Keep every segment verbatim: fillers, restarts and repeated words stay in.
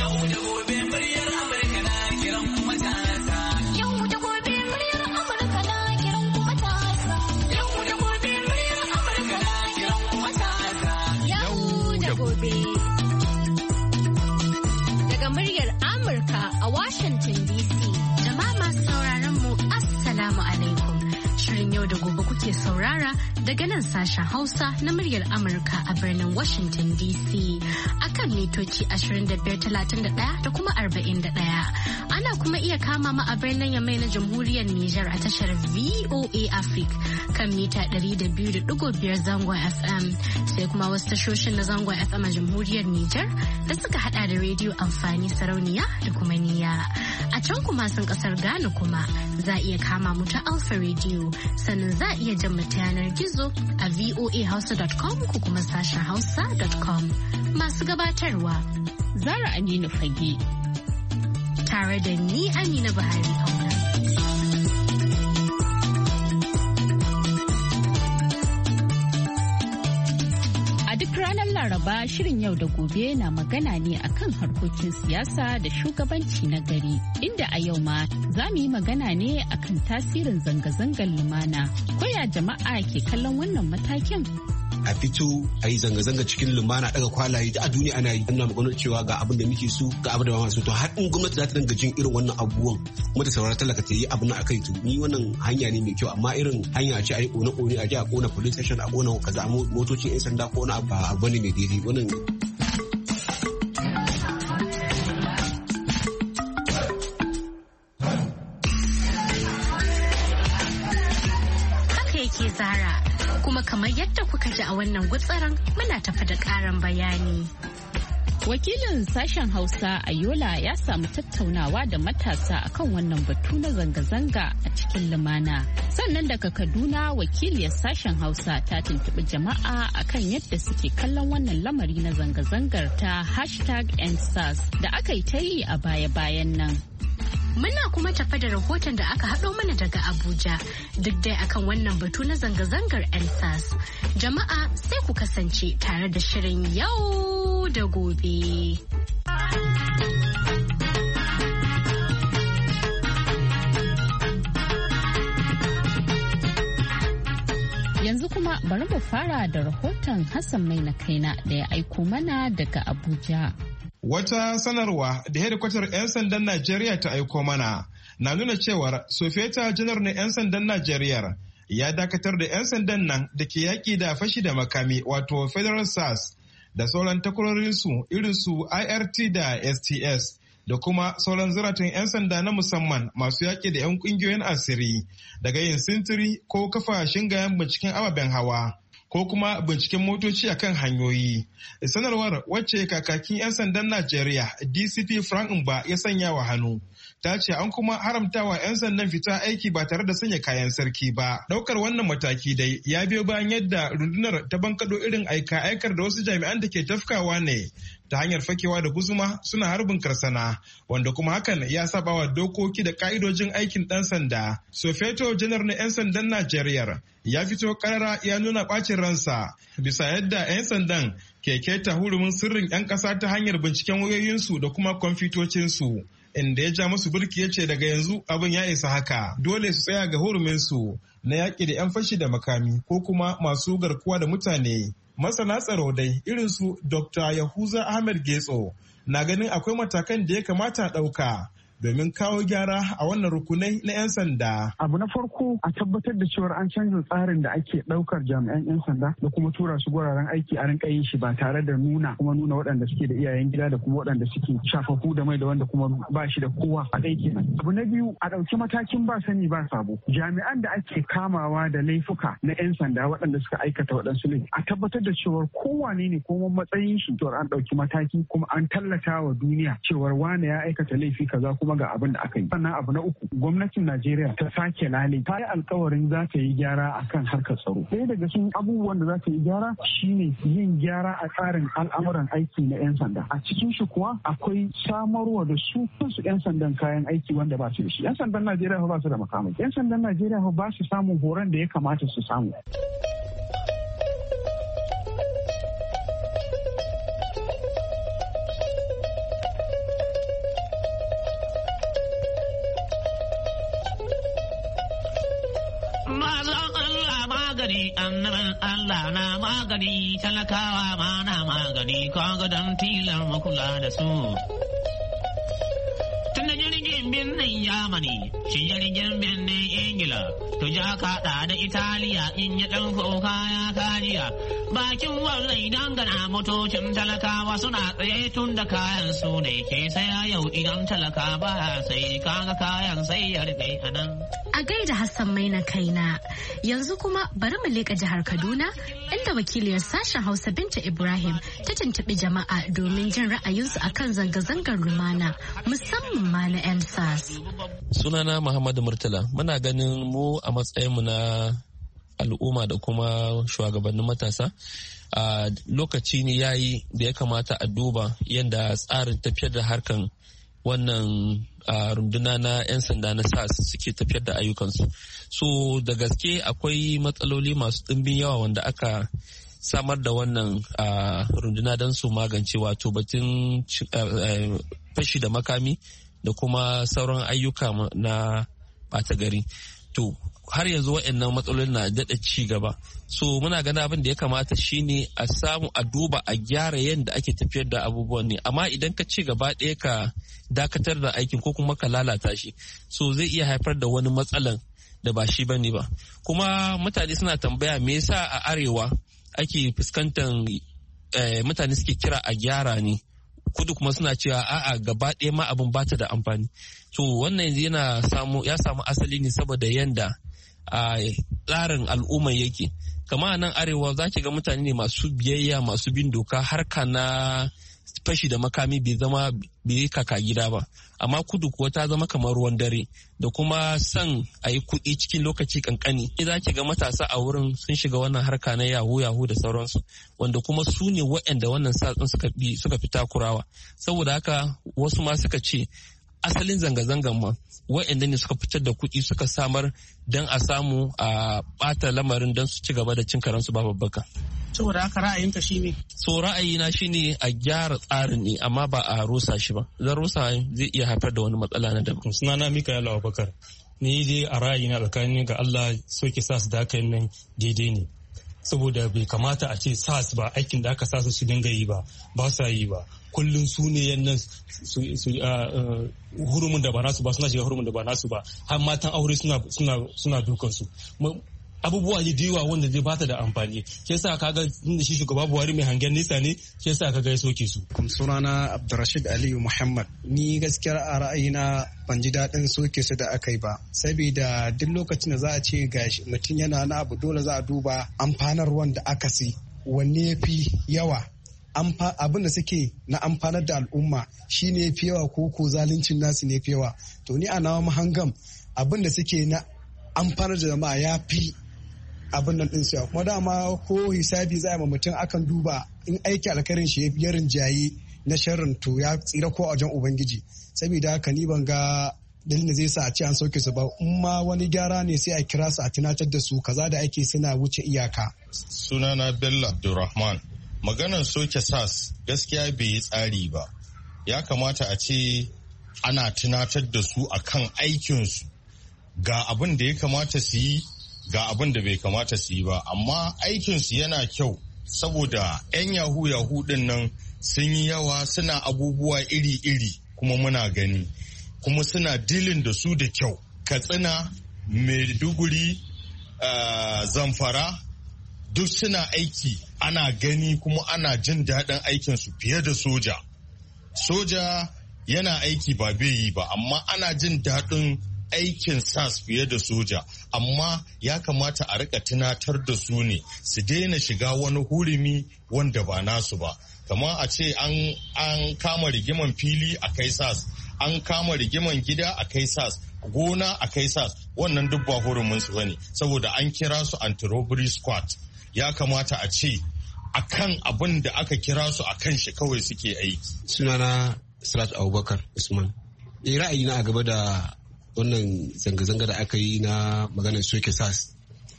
Saurara daga nan sashen Hausa na muryar Amurka a birnin Washington D C akan mitoci ashirin da biyar talatin da ɗaya da kuma arba'in da ɗaya. Ana kuma iya kama mu a birnin Yamai na Jamhuriyar Nijar a tashar V O A Africa kan mita ɗari da biyu da ɗigo biyar zangon F M sai kuma wasu tashoshin na zangon F M a Jamhuriyar Nijar da suka hada da rediyo amfani sarauniya da kuma niyya. A can kuma sun kasar Ghana kuma za a iya kama mu ta Alpha Radio sannan za a iya jan mu ta yanar gizo a voa hausa dot com ko kuma sashen hausa dot com. Masu gabatarwa Zara Aminu Fage tare da ni Amina Buhari Auna. Duk ranar Laraba shirin yau da gobe na magana ne akan harkokin siyasa da shugabanci na gari. Inda a yau ma za mu yi magana ne akan tasirin zanga-zangar lumana. Koya jama'a ke kallon wannan matakin? A fito a yi zanga-zanga cikin lumana daga kwalaye a duniya ana yi ana magana cewa ga abin da muke so ga abin da ba masu to har in gwamnati za ta dinga jin irin wannan abubuwan kuma ta saurara talaka ta yi abin a kai to ni wannan hanya ne mai kyau amma irin hanya a ce a yi kone kone a je a kona police station a kona kaza motocin yan sanda ko na abu ne mai daidai wannan haka yake Zara. Kuma kamar yadda kuka ji a wannan gutsaran muna tafi da ƙarin bayani. Wakilin sashen Hausa a Yola ya samu tattaunawa da matasa akan wannan batu na zanga-zanga a cikin lumana. Sannan daga Kaduna wakiliyar sashen Hausa ta tuntuɓi jama'a akan yadda suke kallon wannan lamari na zanga-zangar ta hashtag End SARS da aka yi ta yi a baya-bayan nan. Muna kuma tafa da rahoton da aka haɗo mana daga Abuja duk dai akan wannan batu na zanga-zangar End SARS. Jama'a sai ku kasance tare da shirin yau da gobe. Yanzu kuma bari mu fara da rahoton Hassan Mai na kaina da ya aiko mana daga Abuja. Wata sanarwa da hedikwatar 'yan sandan Najeriya ta aiko mana na nuna cewar Sofeta janar na 'yan sandan Najeriya ya dakatar da 'yan sandan nan da ke yaƙi da fashi da makami wato Federal SARS da sauran takwarorinsu irinsu I R T da S T S da kuma sauran ziratun 'yan sanda na musamman masu yaƙi da 'yan ƙungiyoyin asiri daga yin sintiri ko kafa shingayen binciken ababen hawa. Ko kuma binciken motoci a kan hanyoyi. Sanarwar wacce kakakin 'yan sandan Najeriya D C P Frank Mba ya sanya wa hannu. Ta ce an kuma haramtawa 'yan sandan fita aiki ba tare da sanya kayan sarki ba. Daukar wannan mataki dai ya biyo bayan yadda rundunar ta bankado irin aika-aikar da wasu jami'an da ke tafkawa ne ta hanyar fakewa da guzuma suna harbin karsana wanda kuma hakan ya saba wa dokoki da ka'idojin aikin dan sanda. Sofeto janar na 'yan sandan Najeriya ya fito karara ya nuna bacin ransa bisa yadda 'yan sandan ke keta hurumin sirrin 'yan ƙasa ta hanyar binciken wayoyinsu da kuma kwamfutocinsu. Inda ya ja musu birki ya ce daga yanzu abin ya isa haka dole su tsaya ga huruminsu na yaƙi da 'yan fashi da makami ko kuma masu garkuwa da mutane. Masana tsaro dai irinsu Dokta Yahuza Ahmed Getso na ganin akwai matakan da ya kamata a ɗauka domin kawo gyara a wannan rukunai na 'yan sanda. Abu na farko a tabbatar da cewar an canza tsarin da ake ɗaukar jami'an 'yan sanda da kuma tura su guraren aiki a rinka yin shi ba tare da nuna kuma nuna waɗanda suke da iyayen gida da kuma waɗanda suke shafafu da mai da wanda kuma ba shi da kowa a ɗaya kenan. Abu na biyu a ɗauki matakin ba sani ba sabo. Jami'an da ake kamawa da laifuka na 'yan sanda waɗanda suka aikata waɗansu laifi a tabbatar da cewar kowane ne kuma matsayin shi cewar an ɗauki mataki kuma an tallata wa duniya cewar wane ya aikata laifi kaza kuma ga abin da aka yi. Sannan abu na uku gwamnatin Najeriya ta sake lale ta yi alkawarin za ta yi gyara akan harkar tsaro. Ɗaya daga cikin abubuwan da za ta yi gyara shine yin gyara a tsarin al'amuran aiki na 'yan sanda. A cikin shi kuwa akwai samarwa da su kansu 'yan sandan kayan aiki wanda ba su da shi. 'Yan sandan Najeriya ba su da makamai. 'Yan sandan Najeriya ba su samun horon da ya kamata su samu. magani, annaban Allah na magani, talakawa ma na magani, kaga don tilar makula da su. Tunda jirgin birnin Yamani, shi jirgin birnin Ingila, to ja kaɗa da Italiya in ya ɗan kuka ya kajiya. Bakin wannan idan gana motocin talakawa suna tsaye tun da kayan su ne ke saya yau idan talaka ba sai kaga kayan sai ya rufe a nan. A gaida Hassan mai na kaina, yanzu kuma bari mu leƙa jihar Kaduna inda wakiliyar sashen Hausa Binta Ibrahim ta tuntuɓi jama'a domin jin ra'ayinsu akan zanga-zangar lumana musamman ma na N S A S. Sunana Muhammadu Murtala, muna ganin mu a matsayinmu na al'umma da kuma shugabannin matasa a lokaci ne yayi da ya kamata a duba yadda tsarin tafiyar da harkan wannan runduna na 'yan sanda na S A S suke tafiyar da ayyukansu. So da gaske akwai matsaloli masu ɗimbin yawa wanda aka samar da wannan runduna don su magance, wato batun fashi da makami da kuma sauran ayyuka na ɓata gari. To har yanzu waɗannan matsalolin na daɗa ci gaba. So muna gana abin da ya kamata shine a samu a duba a gyara yadda ake tafiyar da abubuwan ne. Amma idan ka ci gaba ɗaya ka dakatar da aikin ko kuma ka lalata shi, so zai iya haifar da wani matsalan da ba shi bane ba. Kuma mutane suna tambaya me yasa a arewa ake fuskantar mutane suke kira a gyara ne, kudu kuma suna cewa a'a gaba ɗaya ma abin bata da amfani. To wannan yana samu ya samu asali ne saboda yanda a tsarin al'umma yake. Kama nan arewa za ki ga mutane ne masu biyayya, masu bin doka, harka na fashi da makami bai zama bai kaka gida ba. Amma kudu kuwa ta zama kamar ruwan dare da kuma son a yi kuɗi cikin lokaci kankani. Za ki ga matasa a wurin sun shiga wannan harka na yahu yahu da sauransu, wanda kuma su ne waɗanda wannan satsin suka fi suka fi takurawa. Saboda haka wasu ma suka ce asalin zanga-zangan ma waɗanda ne suka fitar da kuɗi suka samar don a samu a ɓata lamarin don su ci gaba da cin karansu ba babbaka. Saboda haka ra'ayinka shi ne? So ra'ayina shi ne a gyara tsarin ne amma ba a rusa shi ba. Zan rusa zai iya haifar da wani matsala na daban. Sunana Mikael Abubakar. Ni dai a ra'ayina tsakanin ga Allah soke sa su da aka nan daidai ne. Saboda bai kamata a ce sa su ba aikin da aka sa su su dinga yi ba, ba sa yi ba. Kullum su ne yannan hurumin da ba nasu ba, suna shiga hurumin da ba nasu ba, har matan aure suna dukansu. Abubuwa ne da yawa wanda zai bata da amfani. Ke sa kaga inda shi shugaba Buhari mai hangen nesa ne, ke sa kaga ya soke su. Sunana Abdurrashid Aliyu Muhammad. Ni gaskiyar a ra'ayina ban ji daɗin soke su da aka yi ba. Saboda duk lokacin da za a ce gashi mutum yana na abu, dole za a duba amfanarwan da aka si wanne ya fi yawa. Abin da suke na amfanar da al'umma shi ne fi yawa ko ko zaluncin nasu ne fi yawa. To ni a nawa mahangam abin da suke na amfanar da jama'a ya fi abin nan ɗin siya. Kuma dama ko hisabi za a ma mutum akan duba in aiki alkarin shi ya rinjaye na sharrin to ya tsira ko a wajen Ubangiji. Saboda haka ni ban ga dalilin da zai sa a ce an sauke su ba. In ma wani gyara ne sai a kira su a tunatar da su kaza da ake suna wuce iyaka. Sunana Bello Abdulrahman. Maganar soke S A S gaskiya bai yi tsari ba. Ya kamata a ce ana tunatar da su akan aikinsu. Ga abin da ya kamata su yi, ga abin da bai kamata su yi ba. Amma aikinsu yana kyau saboda 'yan yahu yahu din nan sun yi yawa, suna abubuwa iri-iri kuma muna gani. Kuma suna dilin da su da kyau. Katsina, Maiduguri, uh, Zamfara, duk suna aiki ana gani kuma ana jin daɗin aikinsu fiye da soja. Soja yana aiki ba bai yi ba, amma ana jin daɗin aikin S A S fiye da soja. Amma ya kamata a rika tunatar da su ne su daina shiga wani hurumi wanda ba nasu ba. Kamar a ce an kama rigiman fili a kai S A S, an kama rigiman gida a kai S A S, gona a kai S A S, wannan duk ba hurumin su bane saboda an kira su anti-robbery squad. Ya kamata a ce akan abin da aka kira su akan shi kawai suke aiki. Sunana Sirat Abubakar Usman. Eh, ra'ayina a gaba da wannan zanga-zanga da aka yi na maganar soke S A S.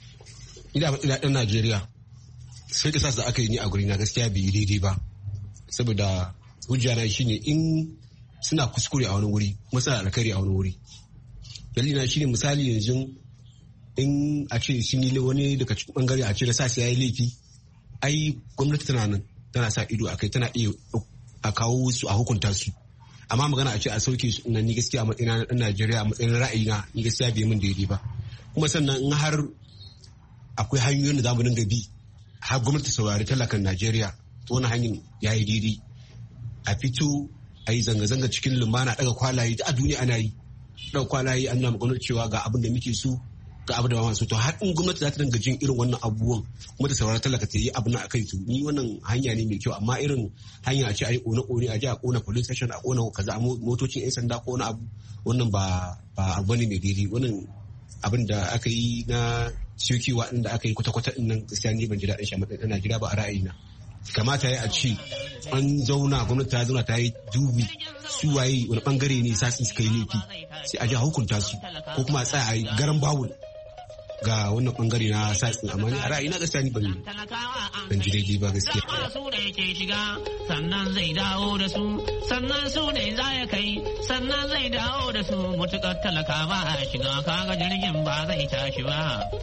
Ina ɗan Najeriya, soke S A S da aka yi ni a guri na gaskiya bai yi daidai ba. Saboda hujjana shine in suna kuskure a wani wuri, kuma suna alkhairi a wani wuri. Dalilina shine misali yanzu in a ce sun yi wani daga cikin bangare a ce da sa ya yi laifi ai gwamnati tana nan tana sa ido a kai tana iya a kawo su a hukunta su amma magana a ce a sauke su na ni gaskiya a matsayin na Najeriya a matsayin ra'ayina ni gaskiya bai min daidai ba kuma sannan in har akwai hanyoyin da zamu dinga bi har gwamnati saurari talakan Najeriya to wannan hanyar yayi daidai a fito a yi zanga-zanga cikin lumana daga kwalaye a duniya ana yi daga kwalaye an nuna magana cewa ga abin da muke so ga abin da ba so to har in gwamnati za ta dinga jin irin wannan abubuwan kuma ta saurari talaka ta yi abin a kai su ni wannan hanya ne mai kyau amma irin hanya a ce a yi kone-kone a je a kona police station a kona kaza a motocin yan sanda ko wani abu wannan ba ba abu ne mai daidai wannan abin da aka yi na ciyokewa din da aka yi kwata-kwata din nan gaskiya ne ban ji daɗin shi a matsayin Najeriya ba a ra'ayina kamata ya a ce an zauna gwamnati ta zauna ta yi dubi su waye wani bangare ne sasi suka yi laifi sai a ji a hukunta su ko kuma a tsaya a yi garan bawul ga wannan bangare na sasi amma ni a ra'ayi na gaskiya ni ban ban ji daidai ba gaskiya su ne ke shiga sannan zai dawo da su sannan su ne za ya kai sannan zai dawo da su mutukar talaka ba a shiga kaga jirgin ba zai tashi ba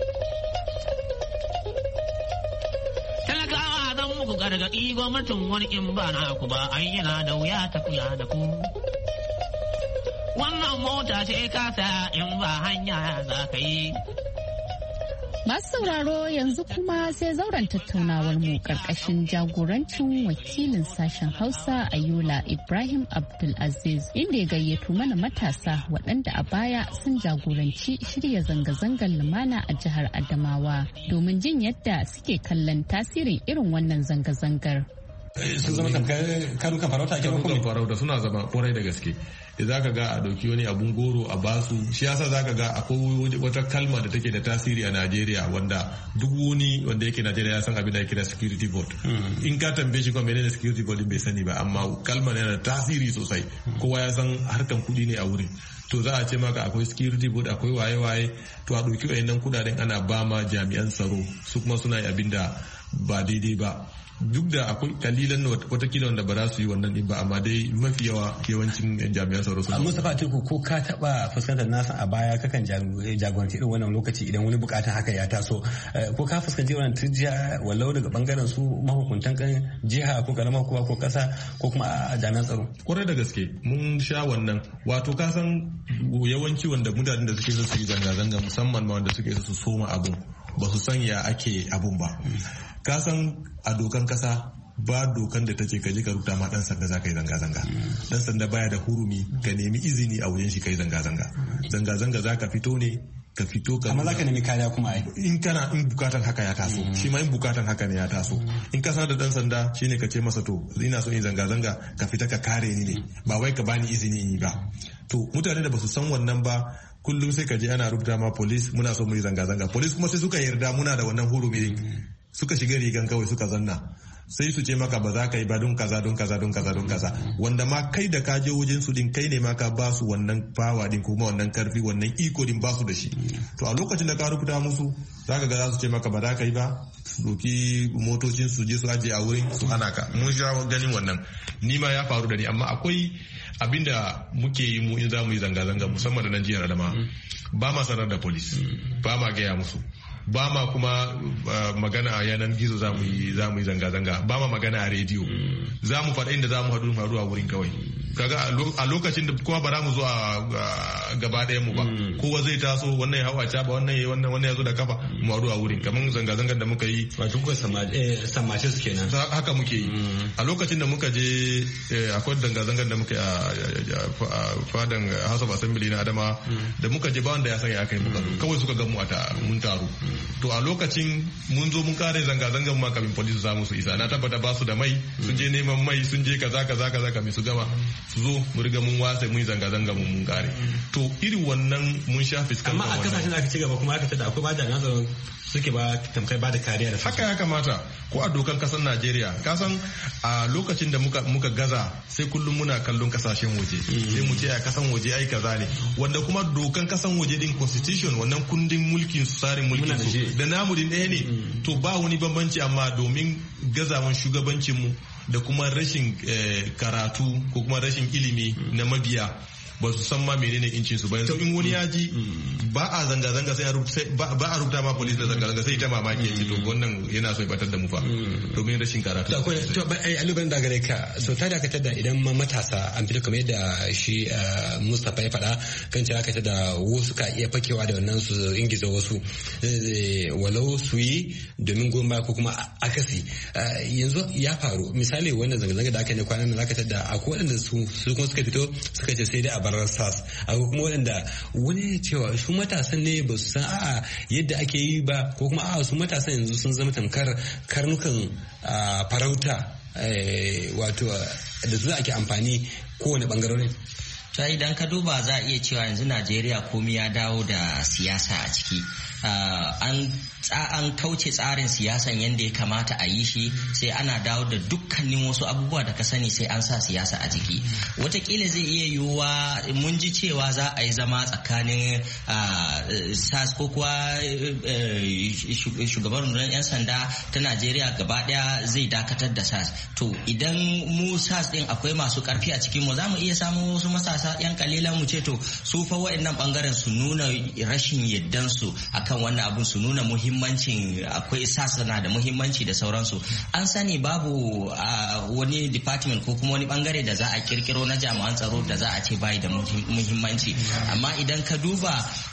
talakawa zan muku gargaɗi gwamnatin wani in ba na ku ba an yana da wuya ta kula da ku wannan mota ce kasa in ba hanya za ka yi. Masu sauraro yanzu kuma sai zauren tattaunawar mu karkashin jagorancin wakilin sashen Hausa a Yola Ibrahim Abdulaziz inda ya gayyato mana matasa waɗanda a baya sun jagoranci shirya zanga-zangar lumana a jihar Adamawa domin jin yadda suke kallon tasirin irin wannan zanga-zangar. Sun zama tamkar karukan farauta ke karukan farauta suna zama kwarai da gaske. Za ka ga a dauki wani abun goro a basu shi yasa za ka ga akwai wata kalma da take da tasiri a Najeriya wanda duk wani wanda yake Najeriya ya san abin da ya kira security vote. In ka tambaye shi kuma menene security vote bai sani ba amma kalmar yana da tasiri sosai kowa ya san harkan kudi ne a wurin. To za a ce maka akwai security board akwai waye-waye to a ɗauki wayannan kudaden ana ba ma jami'an tsaro su kuma suna yi abin da ba daidai ba. Duk da akwai kalilan watakila wanda ba za su yi wannan din ba amma dai mafi yawa yawancin jami'an tsaro su. Mustapha Atiku ko ka taba fuskantar nasa a baya kakan jagoranci irin wannan lokaci idan wani bukatan haka ya taso ko ka fuskanci wannan turjiya wallau daga bangaren su mahukuntan kan jiha ko karamar hukuma ko kasa ko kuma a jami'an tsaro. Kwarai da gaske mun sha wannan wato ka san yawanci wanda mutanen da suke so su yi zanga-zanga musamman ma wanda suke so su soma abun ba su san ya ake abun ba. Ka san a dokan kasa ba dokan da ta ce ka je ka rubuta ma dan sanda za ka yi zanga-zanga. Dan sanda baya da hurumi ka nemi izini a wajen shi ka yi zanga-zanga. Zanga-zanga za ka fito ne ka fito ka amma za ka nemi kariya kuma ai in kana in bukatan haka ya taso shi ma in bukatan haka ne ya taso in ka sanar da dan sanda shine ka ce masa to ina so in zanga-zanga ka fita ka kare ni ne ba wai ka bani izini in yi ba. To mutane da ba su san wannan ba kullum sai ka je ana rubuta ma police muna so mu yi zanga-zanga police kuma sai suka yarda muna da wannan hurumi suka shiga rigan kawai suka zanna sai su ce maka ba za ka yi ba don kaza don kaza don kaza don kaza wanda ma kai da ka je wajen su din kai ne ma ka ba su wannan fawa din kuma wannan karfi wannan iko din ba su da shi to a lokacin da ka rubuta musu zaka ga za su ce maka ba za ka yi ba su doki motocin su je su aje a wurin su hana ka mun sha ganin wannan ni ma ya faru da ni amma akwai abinda muke yi mu in za mu yi zanga-zanga musamman da nan jihar Adama ba ma sanar da police ba ma gaya musu ba ma kuma uh, magana a yanar gizo za mu yi zanga-zanga ba ma magana a rediyo za mu faɗa inda za mu haɗu haɗu a wurin kawai kaga a lokacin da kuma ba za mu zo a gaba ɗayan mu ba kowa zai taso wannan ya hau a caba wannan ya wannan wannan ya zo da kafa mu haɗu a wurin kamar zanga-zangan da muka yi wato kuka samace su kenan haka muke yi a lokacin da muka je akwai zanga-zangan da muka yi a fadan House of Assembly na Adama da muka je ba wanda ya sanya aka yi muka zo kawai suka gan mu a mun taru to a lokacin mun zo mun kare zanga-zangan ma kafin police za mu su isa na tabbata ba su da mai sun je neman mai sun je kaza kaza kaza kafin su gama su zo mu riga mun wasa mun zanga-zanga mun mun kare to irin wannan mun sha fiskan amma a kasashen da aka ci gaba kuma aka tada akwai ba da nan suke ba tamkai ba da kariya da haka ya kamata ko a dokan kasar Najeriya kasan a lokacin da muka muka gaza sai kullum muna kallon kasashen waje sai mu ce a kasan waje ai kaza ne wanda kuma dokan kasan waje din constitution wannan kundin mulkin su tsarin mulkin su da namu din ɗaya ne to ba wani bambanci amma domin gazawan shugabancin mu da kuma rashin karatu ko kuma rashin ilimi na mabiya ba su san ma menene incin su ba. Yanzu in wani ya ji ba a zanga-zanga sai ba a rubuta ma police da zanga-zanga sai ta mamaki ya ce to wannan yana so ya batar da mu fa domin rashin karatu. To aluban da gare ka so ta dakatar da idan matasa an fito kamar yadda shi Mustapha ya faɗa kan cewa ka da wasu ka iya fakewa da wannan su ingiza wasu walau su yi domin goma ko kuma akasi. Yanzu ya faru misali wannan zanga-zanga da aka yi kwanan nan zaka tada akwai waɗanda su kuma suka fito suka ce sai dai a bar sas akwai kuma waɗanda wani cewa su matasan ne ba su san a'a yadda ake yi ba ko kuma a'a su matasan yanzu sun zama tamkar karnukan farauta wato da su ake amfani kowane bangarorin. ta idan ka duba za a iya cewa yanzu Najeriya komai ya dawo da siyasa a ciki. an an kauce tsarin siyasan yadda ya kamata a yi shi sai ana dawo da dukkanin wasu abubuwa da ka sani sai an sa siyasa a jiki. Wataƙila zai iya yiwuwa mun ji cewa za a yi zama tsakanin sas ko kuwa shugaban rundunar 'yan sanda ta Najeriya gaba ɗaya zai dakatar da sas. To idan mu sas ɗin akwai masu ƙarfi a cikin mu za mu iya samun wasu masasa 'yan kalilan mu ce to su fa wa'annan ɓangaren su nuna rashin yaddansu akan wannan abun, su nuna muhimmancin akwai sas na da muhimmanci da sauransu. An sani babu wani department ko kuma wani bangare da za a kirkiro na jami'an tsaro da za a ce bai da muhimmanci, amma idan ka duba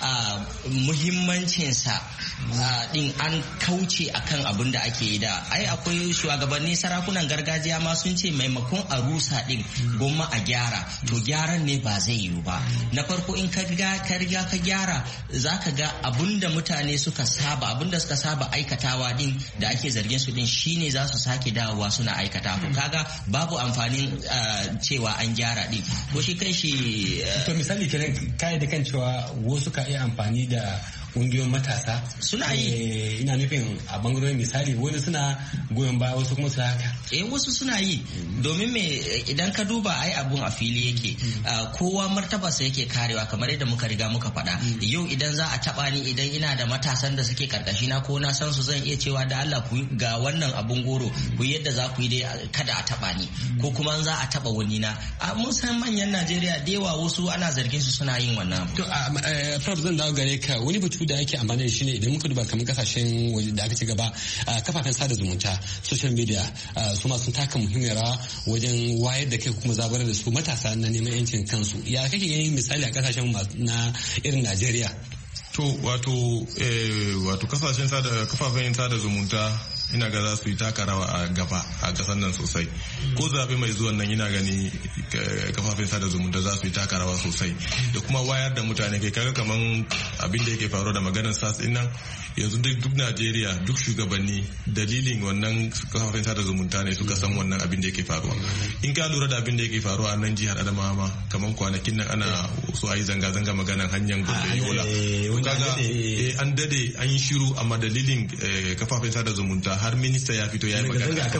muhimmancinsa din an kauce akan abin da ake yi da. Ai akwai shugabanni sarakunan gargajiya ma sun ce maimakon a rusa din goma a gyara, to gyaran ne ba zai yiwu ba. Na farko in ka riga ka gyara za ka ga abin da mutane suka saba abin da suka saba aikatawa din da ake zargin su din shine za su sake dawowa suna aikata. To kaga babu amfanin cewa an gyara din ko shi kai shi. To misali kenan kai da kan cewa wasu ka iya amfani da kungiyoyin matasa suna yi, ina nufin a bangarorin misali wani suna goyon baya wasu kuma su haka. Eh wasu suna yi domin me idan ka duba ai abun a fili yake, kowa martabarsa yake karewa kamar yadda muka riga muka faɗa. Yau idan za a taba ni, idan ina da matasan da suke karkashi na ko na san su, zan iya cewa da Allah ku ga wannan abun goro ku yadda za ku yi dai kada a taba ni, ko kuma za a taba wani na. Mun san manyan Najeriya da yawa wasu ana zargin su suna yin wannan. To Prof zan dawo gare ka, wani batu da ake amfani da shi ne idan muka duba kamar kasashen waje da aka ci gaba, kafafen sada zumunta social media su ma sun taka muhimmiyar rawa wajen wayar da kai kuma zabar da su matasa na neman yancin kansu. Ya kake ganin misali a kasashen na irin Najeriya? To wato wato kasashen sada kafafen sada zumunta ina ga za su yi taka rawa a gaba a kasar nan sosai. Ko zaɓe mai zuwan nan ina gani kafafen sada zumunta za su yi taka rawa sosai da kuma wayar da mutane kai. Kaga kaman abin da yake faruwa da maganar sas din nan yanzu duk Najeriya duk shugabanni dalilin wannan kafafen sada zumunta ne suka san wannan abin da yake faruwa. In ka lura da abin da yake faruwa a nan jihar Adamawa ma kaman kwanakin nan ana so a yi zanga-zanga maganar hanyar Gombe Yola. Kaga an dade an yi shiru amma dalilin kafafen sada zumunta har minista ya fito ya yi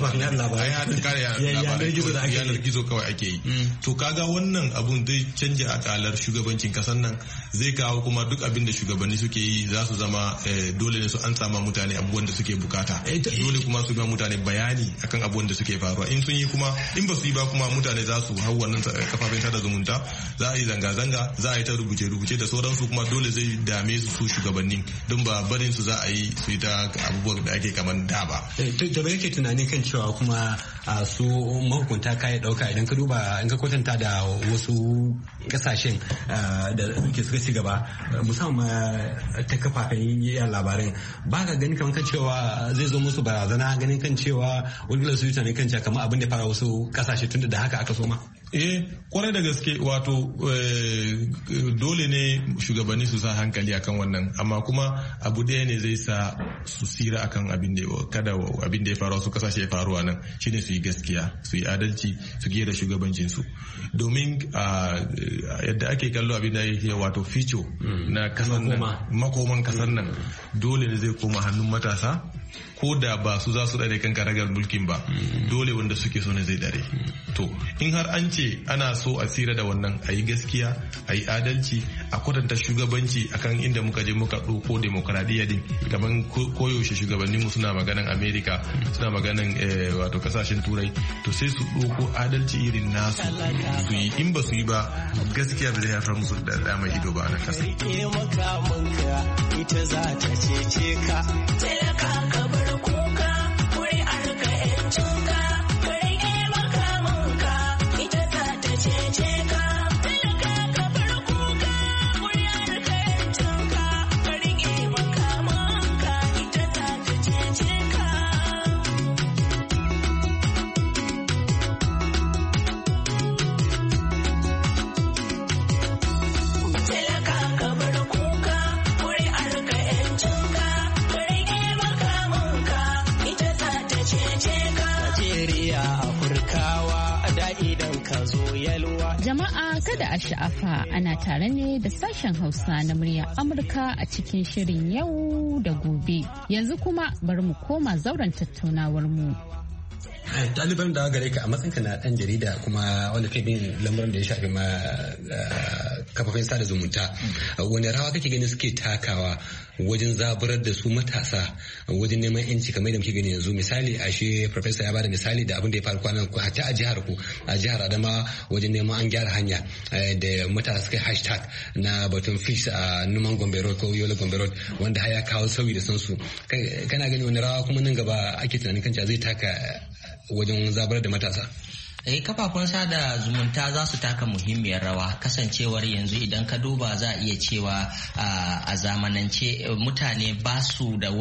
magana. Yanar gizo kawai ake yi. To kaga wannan abun zai canja akalar shugabancin kasar nan, zai kawo kuma duk abin da shugabanni suke yi za su zama dole ne su an sama mutane abubuwan da suke bukata, dole kuma su ba mutane bayani akan abubuwan da suke faruwa. In sun yi kuma in ba su yi ba kuma mutane za su hau wannan kafafen sada zumunta, za a yi zanga-zanga, za a yi ta rubuce-rubuce da sauransu, kuma dole zai dame su su shugabannin don ba barin su za a yi su yi ta abubuwan da ake kamar da ba. Da ba yake tunanin kan cewa kuma su mahukunta kayan dauka idan ka duba in ka kwatanta da wasu kasashen da suke suka ci gaba musamman ta kafafen yayin labarin, ba ka gani kamar kan cewa zai zo musu barazana, ganin kan cewa wani su yi kan cewa kamar abin da fara wasu kasashe tunda da haka aka soma. Eh kwarai da gaske, wato dole ne shugabanni su sa hankali akan wannan, amma kuma abu ɗaya ne zai sa su sira akan abin da kada abin da ya faru su kasashe ya faruwa nan shine su yi gaskiya, su yi adalci, su gera shugabancin su, domin yadda ake kallo abin da yake wato fico na kasan nan, makoman kasan nan dole ne zai koma hannun matasa ko da ba su za su dare kan karagar mulkin ba dole wanda suke so ne zai dare. To in har an ce ana so a tsira da wannan a yi gaskiya a yi adalci a kwatanta shugabanci akan inda muka je muka ɗauko demokradiyya din kamar koyaushe shugabanninmu suna maganan Amerika suna maganan wato kasashen turai to sai su ɗauko adalci irin nasu su yi in ba su yi ba gaskiya ba zai haifar musu da dama ido ba na kasa. Ita za ta cece ka, talaka ka bar kuka, kuri'ar ka yancinka, ka rike makamanka, ita za ta cece ka, talaka ka bar kuka, kuri'ar ka yancinka, ka rike makamanka, ita za ta cece ka. Jama'a kada a sha'afa ana tare ne da sashen Hausa na muryar Amurka a cikin shirin yau da gobe. Yanzu kuma bari mu koma zauren tattaunawar mu. Ɗaliban da gare ka a matsayinka na ɗan jarida kuma wanda kai bin lamarin da ya shafi ma kafafen sada zumunta wani rawa kake ganin suke takawa wajen zaburar da su matasa wajen neman yanci kamar da muke gani yanzu misali a shi professor ya bada misali da abin da ya faru kwanan ku hatta a jihar ku a jihar Adama wajen neman an gyara hanya da matasa suka hashtag na batun fish a Numan Gombe Road ko Yola Gombe Road wanda har ya kawo sauyi da sansu kana gani wani rawa kuma nan gaba ake tunanin kan zai taka wajen zabar da matasa. Eh, kafafen sada zumunta za su taka muhimmiyar rawa kasancewar yanzu idan ka duba za a iya cewa a zamanance mutane ba su da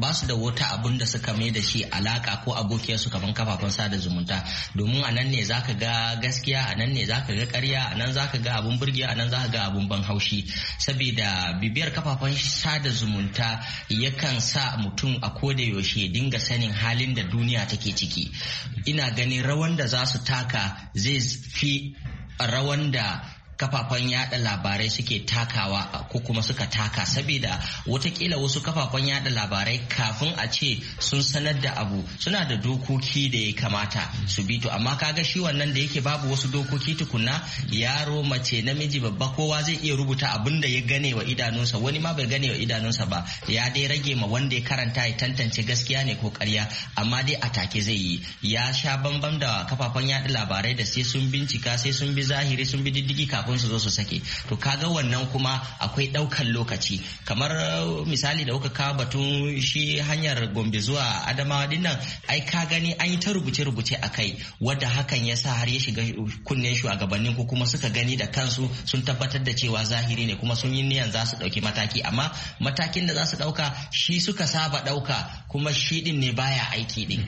wata abun da suka mai da shi alaka ko abokiyar su kamar kafafen sada zumunta domin a nan ne zaka ga gaskiya a nan ne zaka ga ƙarya a nan zaka ga abun burgiya a nan zaka ga abun ban haushi saboda bibiyar kafafen sada zumunta yakan sa mutum a koda yaushe dinga sanin halin da duniya take ciki. Ina ganin rawan da za su taka zai fi rawan da kafafen yada labarai suke takawa ko kuma suka taka saboda watakila wasu kafafen yada labarai kafin a ce sun sanar da abu suna da dokoki da ya kamata su bi to amma kaga shi wannan da yake babu wasu dokoki tukunna yaro mace namiji babba kowa zai iya rubuta abin da ya gane wa idanunsa wani ma bai gane wa idanunsa ba ya dai rage ma wanda ya karanta ya tantance gaskiya ne ko ƙarya amma dai a take zai yi ya sha bambam da kafafen yada labarai da sai sun bincika sai sun bi zahiri sun bi diddigi kafin su zo su sake to kaga wannan kuma akwai daukan lokaci kamar misali da kuka kawo batun shi hanyar Gombe zuwa Adamawa dinnan ai ka gani an yi ta rubuce rubuce akai wadda hakan ya sa har ya shiga kunnen shugabannin ko kuma suka gani da kansu sun tabbatar da cewa zahiri ne kuma sun yi niyan za su dauki mataki amma matakin da za su dauka shi suka saba dauka kuma shi din ne baya aiki din.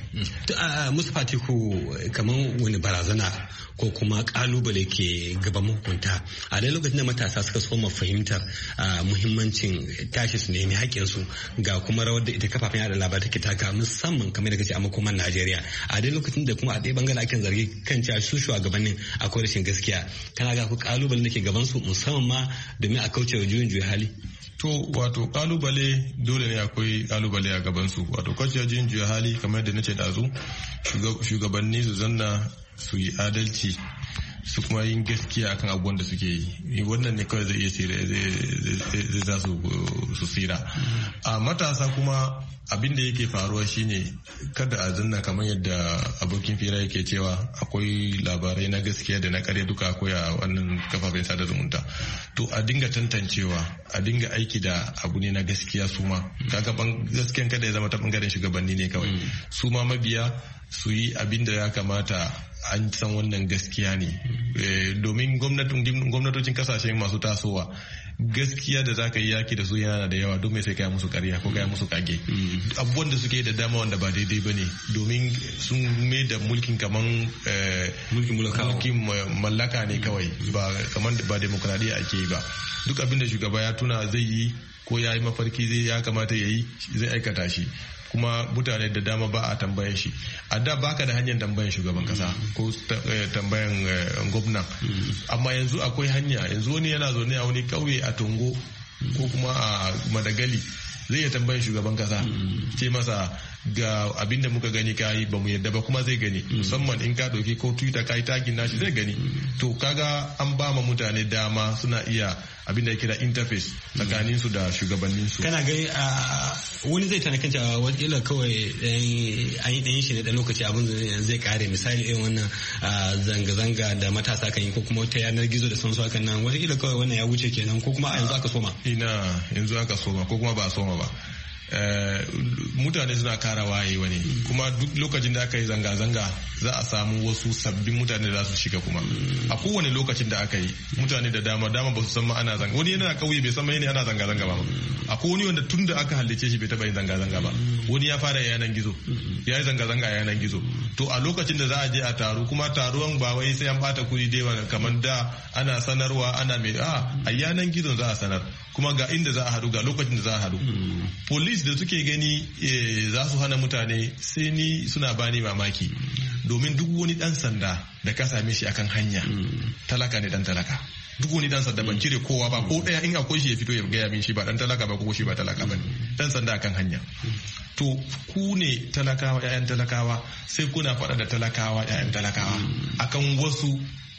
Musa Fatiku kamar wani barazana ko kuma kalubale ke gaban hukunta a dai lokacin da matasa suka soma fahimtar muhimmancin tashi su nemi haƙƙinsu ga kuma rawar da ita kafafen yada labarai take taka musamman kamar da kace a makoman Najeriya a dai lokacin da kuma a ɗaya bangaren ake zargi kan cewa su shugabannin akwai rashin gaskiya kana ga ku kalubalen da ke gaban su musamman ma domin a kauce wa juyin juya hali. To wato kalubale dole ne akwai kalubale a gaban su wato kauce juyin juya hali kamar da nace dazu shugabanni su zanna su yi adalci su kuma yin gaskiya akan abubuwan da suke yi wannan ne kawai zai iya tsira zai za su tsira a matasa kuma abin da yake faruwa shine kada a zanna kamar yadda abokin fira yake cewa akwai labarai na gaskiya da na karya duka akwai a wannan kafafen sada zumunta to a dinga tantancewa a dinga aiki da abu ne na gaskiya su ma kaga gaskiyan kada ya zama ta bangaren shugabanni ne kawai su ma mabiya su yi abin da ya kamata an san wannan gaskiya ne domin gwamnatocin kasashe masu tasowa gaskiya da zaka yi yaki da su yana da yawa don mai sai kaya musu karya ko kaya musu kage abubuwan da suke da dama wanda ba daidai bane domin sun mai da mulkin kaman mulkin mallaka ne kawai ba kaman ba demokradiyya ake yi ba duk abin da shugaba ya tuna zai yi ko ya yi mafarki zai ya kamata ya yi zai aikata shi kuma mutane da dama ba a tambayan shi a da baka da hanyar tambayan shugaban kasa ko tambayan gwamna amma yanzu akwai hanya yanzu wani yana zaune a wani kauye a Tongo ko kuma a Madagali zai iya tambayan shugaban kasa ce masa ga abin da muka gani ka yi ba mu yadda ba kuma zai gani musamman in ka ɗauki ko twitter ka yi tagin nashi zai gani to kaga an ba ma mutane dama suna iya abin da ya kira interface tsakanin su da shugabannin su kana gani wani zai tana kanta wakila kawai an yi ɗayan shi ne da lokaci abin zai kare misali irin wannan zanga-zanga da matasa kan yi ko kuma ta yanar gizo da sansu hakan nan wakila kawai wannan ya wuce kenan ko kuma a yanzu aka soma ina yanzu aka soma ko kuma ba a soma ba mutane suna kara wayewa ne kuma duk lokacin da aka yi zanga-zanga za a samu wasu sabbin mutane da za su shiga kuma a kowane lokacin da aka yi mutane da dama dama ba su san ma ana zanga wani yana kauye bai san ma yana ana zanga-zanga ba akwai wani wanda tun da aka halicce shi bai taba yin zanga-zanga ba wani ya fara yanan gizo ya yi zanga-zanga a yanan gizo to a lokacin da za a je a taru kuma taruwan ba wai sai an bata kuɗi dai ba kamar da ana sanarwa ana mai a a yanan gizo za a sanar kuma ga inda za a haɗu ga lokacin da za a haɗu police da suke gani za su hana mutane sai ni suna bani mamaki domin duk wani dan sanda da ka same shi akan hanya talaka ne dan talaka duk wani dan sanda ban cire kowa ba ko daya in akwai shi ya fito ya gaya min shi ba dan talaka ba ko shi ba talaka ba dan sanda akan hanya to ku ne talakawa yayan talakawa sai kuna faɗa da talakawa yayan talakawa akan wasu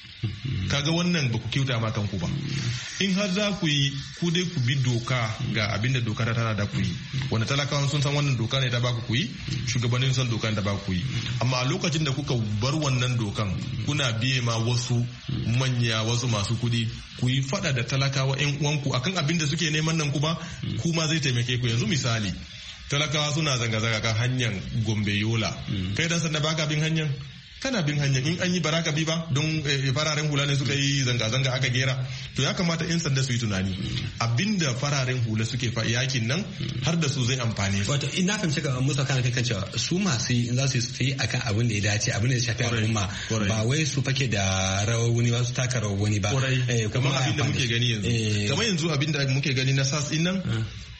kaga wannan ba ku kyauta ma kanku ba in har za ku yi ku dai ku bi doka ga abinda doka ta tana da ku yi wanda talakawan sun san wannan doka ne ta ba ku yi shugabannin san dokan da ba ku yi amma a lokacin da kuka bar wannan dokan kuna biye ma wasu manya wasu masu kudi ku yi fada da talakawa yan uwanku akan abinda suke neman nan kuma kuma zai taimake ku yanzu misali talakawa suna zanga-zanga kan hanyar Gombe Yola kai dan sanda baka bin hanyar kana bin hanyar in an yi baraka bi ba don fararen hula ne suka yi zanga-zanga aka gera to ya kamata in sanda su yi tunani abinda fararen hula suke fa yakin nan har da su zai amfane su wato ina fahimci ga musa kana kan cewa su masu in za su yi akan abin da ya dace abin da ya shafi al'umma ba wai su fake da rawar wani ba su taka rawar wani ba kamar abin da muke gani yanzu kamar yanzu abin da muke gani na sas din nan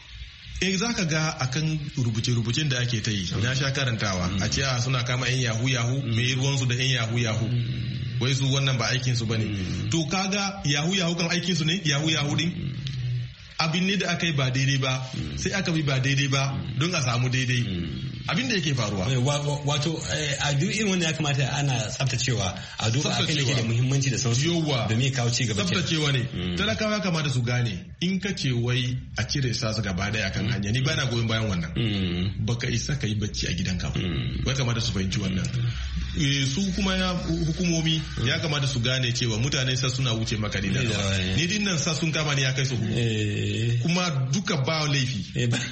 eh za ka ga akan rubuce-rubucen da ake ta yi na sha karantawa a ce suna kama yan yahu yahu mai ruwansu da yan yahu yahu wai su wannan ba aikinsu ba ne to kaga yahu yahu kan aikinsu ne yahu yahu din abin ne da aka yi ba daidai ba sai aka bi ba daidai ba don a samu daidai abin da yake faruwa wato a duk irin wannan ya kamata ana tsaftacewa a duba akan da ke da muhimmanci da sauransu domin ya kawo ci gaba tsaftacewa ne talakawa kamata su gane in ka ce wai a cire sa su gaba daya kan hanya ni bana goyon bayan wannan baka isa ka yi bacci a gidanka ba wai kamata su fahimci wannan su kuma ya hukumomi ya kamata su gane cewa mutane sa suna wuce maka da ni din nan sa sun kama ni ya kai su kuma duka ba laifi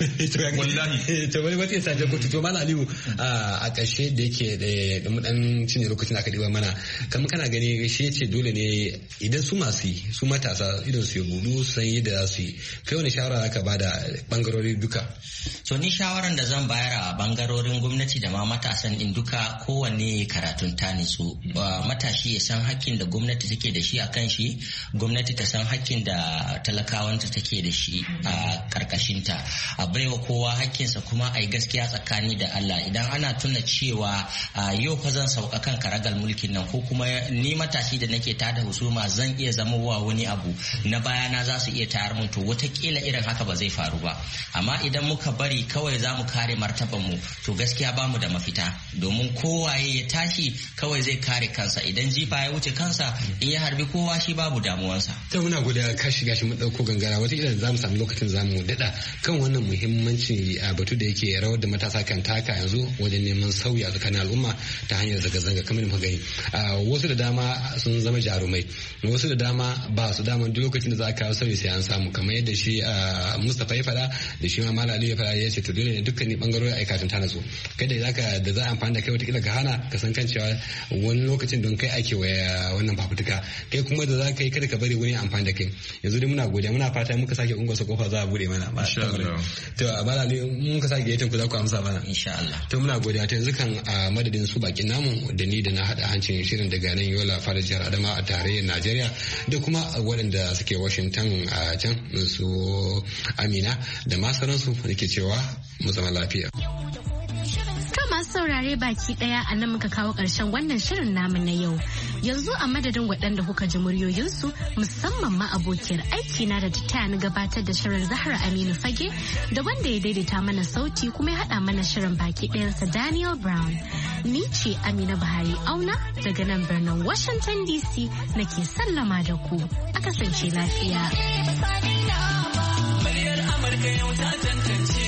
wallahi to wani wata yasa jago to mala aliyu a ƙarshe da yake da mu dan cinye lokacin aka diba mana kamar kana gani shi yace dole ne idan su masu yi su matasa idan su budu san yadda za su yi kai wani shawara zaka bada bangarori duka to ni shawaran da zan bayar a bangarorin gwamnati da ma matasan din duka kowanne karatun ta nitsu matashi ya san hakkin da gwamnati take da shi a kan shi gwamnati ta san hakkin da talakawanta take da shi a karkashinta a baiwa kowa hakkinsa kuma a yi gaskiya tsakani da Allah idan ana tuna cewa yau fa zan sauka kan karagal mulkin nan ko kuma ni matashi da nake tada husuma zan iya zama wa wani abu na bayana za su iya tayar mun to watakila irin haka ba zai faru ba amma idan muka bari kawai za mu kare martaban mu to gaskiya bamu da mafita domin kowaye ya tashi kawai zai kare kansa idan jifa ya wuce kansa in ya harbi kowa shi babu damuwansa. Ta muna godiya ka shiga shi mun dauko gangara wata idan za mu samu lokacin za mu dada kan wannan muhimmanci a batu da yake rawar da matasa kan taka yanzu wajen neman sauyi a tsakanin al'umma ta hanyar zanga-zanga kamar muka gani wasu da dama sun zama jarumai wasu da dama ba su dama duk lokacin da za a kawo sauyi sai an samu kamar yadda shi Mustapha ya faɗa da shi ma Malali ya faɗa ya ce to dole ne dukkanin bangarorin aikatun ta nazo kada zaka da za a amfani da kai wata ka hana ka san kan cewa wani lokacin don kai ake waya wannan fafutuka kai kuma da za ka yi kada ka bari wani amfani da kai yanzu dai muna godiya muna fata muka sake ungwasa kofa za a bude mana insha Allah to a Malali mun ka sake yatan ku za ku amsa mana insha Allah to muna godiya to yanzu kan a madadin su bakin namu da ni da na hada hancin shirin daga nan Yola fara jihar Adama a tarayyar Najeriya da kuma waɗanda suke Washington a can su Amina da masaransu da ke cewa mu zama lafiya. saurare baki daya a nan muka kawo ƙarshen wannan shirin namu na yau. Yanzu a madadin waɗanda kuka ji muryoyinsu musamman ma abokiyar aiki na da ta ni gabatar da shirin Zahra Aminu Fage da wanda ya daidaita mana sauti kuma ya haɗa mana shirin baki ɗayansa Daniel Brown. Ni ce Amina Buhari Auna daga nan birnin Washington D C nake sallama da ku. A kasance lafiya. Muryar Amurka yau ta tantance.